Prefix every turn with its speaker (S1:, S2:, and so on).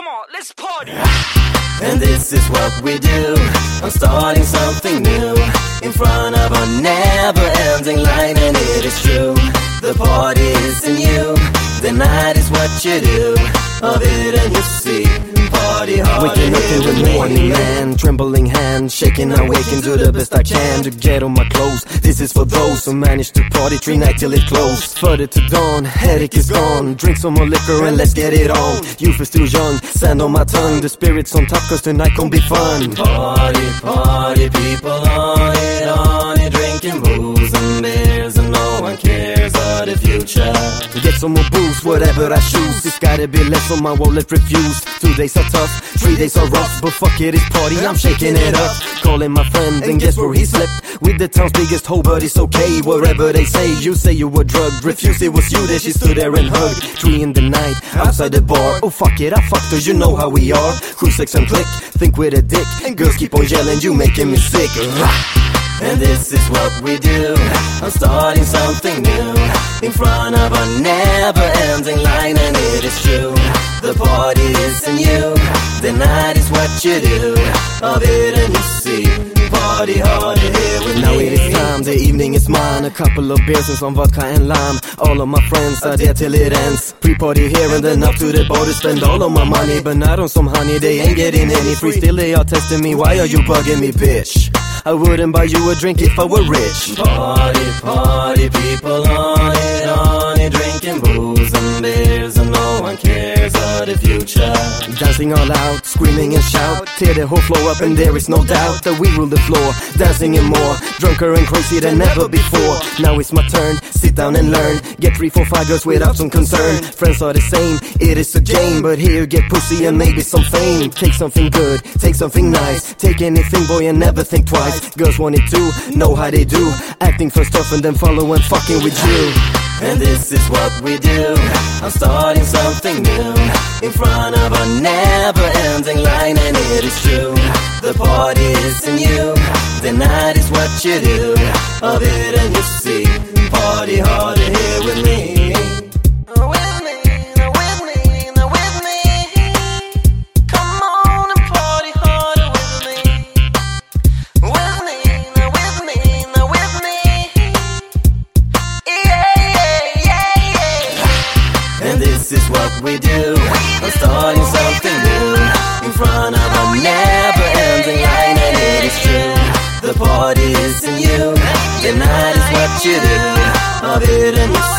S1: Come on, let's party.
S2: And this is what we do. I'm starting something new in front of a never-ending line, and it is true. The party is in you. The night is what you do of it, and you see. Party hard.
S3: Waking up in the morning, man, trembling hand, shaking, awaken to the best I can to get on my clothes. This is for those who manage to party 3 nights till it close. Further to dawn, headache is gone. Drink some more liquor and let's get it on. Youth is still young, sand on my tongue. The spirit's on top cause tonight gon' be fun.
S2: Party, party, people on it, drinking booze and beers, and no one cares of the future.
S3: Get some more booze, whatever I choose. It's gotta be less on my wallet, refuse. 2 days are tough, 3 days are rough, but fuck it, it's party, I'm shaking it up. Calling my friend, and guess where he slept? With the town's biggest hoe, but it's okay, wherever they say. You say you were drugged, refuse, it was you that she stood there and hugged. 3 in the night, outside the bar. Oh fuck it, I fucked her, you know how we are. Cool sex and click, think with a dick. Girls keep on yelling, you making me sick.
S2: And this is what we do. I'm starting something new in front of a never-ending line, and it is true. The party is in you. The night is what you do of it, and you see. Party hard here with
S3: now
S2: me.
S3: It is time, the evening is mine. A couple of beers and some vodka and lime. All of my friends are there till it ends. Pre-party here and then up to the bar to spend all of my money, but not on some honey, they ain't getting any free. Still they are testing me, why are you bugging me, bitch? I wouldn't buy you a drink if I were rich.
S2: Party, party, people on it, drinking booze and beers, and no one cares of the future.
S3: Dancing all out, screaming and shout, tear the whole floor up, and there is no doubt that we rule the floor. Dancing and more, drunker and crazy than ever before. Now it's my turn, sit down and learn. Get 3, 4, 5 girls without some concern. Friends are the same, it is a game, but here get pussy and maybe some fame. Take something good, take something nice. Take anything, boy, and never think twice. Girls want it too, know how they do. Acting first off and then follow and fucking with you.
S2: And this is what we do. I'm starting something new in front of a never-ending line, and it is true. The party is in you. The night is what you do of it, and you see. Party harder here with me. This is what we do. I'm starting something new in front of a never-ending line, and it is true. The party is in you. The night is what you do of it, and you